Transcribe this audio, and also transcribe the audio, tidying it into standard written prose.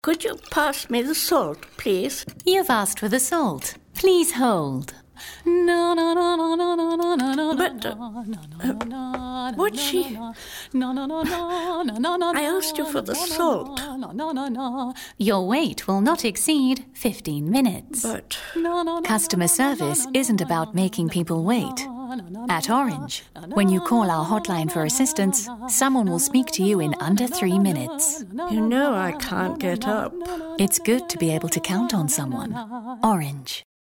Could you pass me the salt, please? You've asked for the salt. Please hold. But, would she? I asked you for the salt. Your wait will not exceed 15 minutes. But... Customer service isn't about making people wait. At Orange, when you call our hotline for assistance, someone will speak to you in under 3 minutes. You know I can't get up. It's good to be able to count on someone. Orange.